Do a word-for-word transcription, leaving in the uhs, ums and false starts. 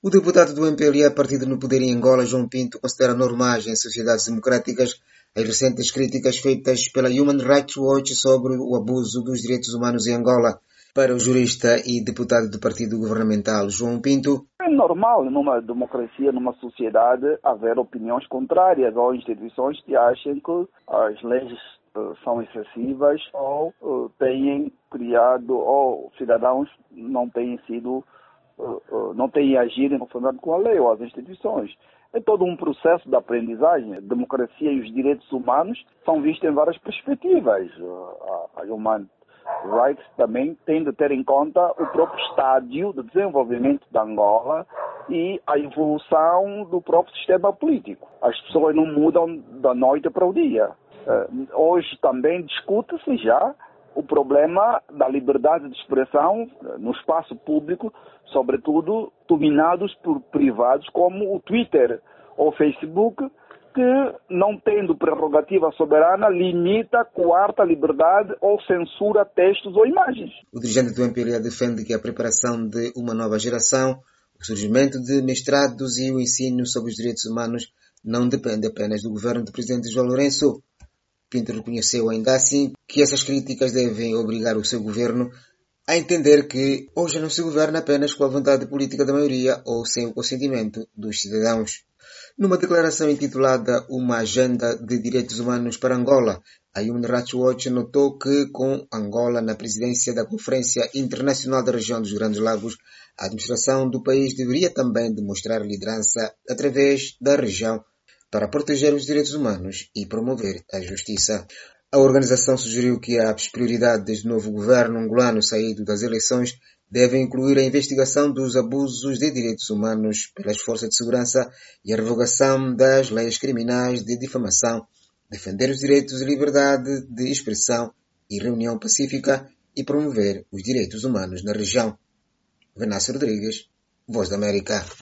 O deputado do M P L A, partido no poder em Angola, João Pinto, considera normais em sociedades democráticas as recentes críticas feitas pela Human Rights Watch sobre o abuso dos direitos humanos em Angola. Para o jurista e deputado do partido governamental João Pinto, é normal numa democracia, numa sociedade, haver opiniões contrárias ou instituições que achem que as leis uh, são excessivas ou uh, têm criado, ou cidadãos não têm sido Uh, uh, não têm agido em conformidade com a lei ou as instituições. É todo um processo de aprendizagem. A democracia e os direitos humanos são vistos em várias perspectivas. Uh, a, a Human Rights também tem de ter em conta o próprio estádio de desenvolvimento da Angola e a evolução do próprio sistema político. As pessoas não mudam da noite para o dia. Uh, hoje também discute-se já o problema da liberdade de expressão no espaço público, sobretudo dominados por privados como o Twitter ou o Facebook, que, não tendo prerrogativa soberana, limita, coarta a liberdade ou censura textos ou imagens. O dirigente do M P L A defende que a preparação de uma nova geração, o surgimento de mestrados e o ensino sobre os direitos humanos não depende apenas do governo do presidente João Lourenço. Pinto reconheceu ainda assim que essas críticas devem obrigar o seu governo a entender que hoje não se governa apenas com a vontade política da maioria ou sem o consentimento dos cidadãos. Numa declaração intitulada Uma Agenda de Direitos Humanos para Angola, a Human Rights Watch notou que, com Angola na presidência da Conferência Internacional da Região dos Grandes Lagos, a administração do país deveria também demonstrar liderança através da região para proteger os direitos humanos e promover a justiça. A organização sugeriu que as prioridades do novo governo angolano saído das eleições devem incluir a investigação dos abusos de direitos humanos pelas forças de segurança e a revogação das leis criminais de difamação, defender os direitos de liberdade de expressão e reunião pacífica e promover os direitos humanos na região. Venâncio Rodrigues, Voz da América.